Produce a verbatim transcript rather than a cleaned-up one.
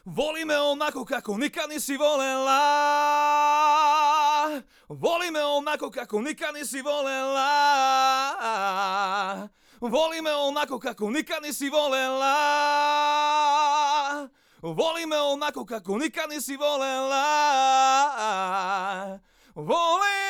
Voli me onako kako nikad nisi volela. Voli me onako kako nikad nisi volela. Voli me onako kako nikad nisi volela. Voli me onako kako nikad nisi volela. Voli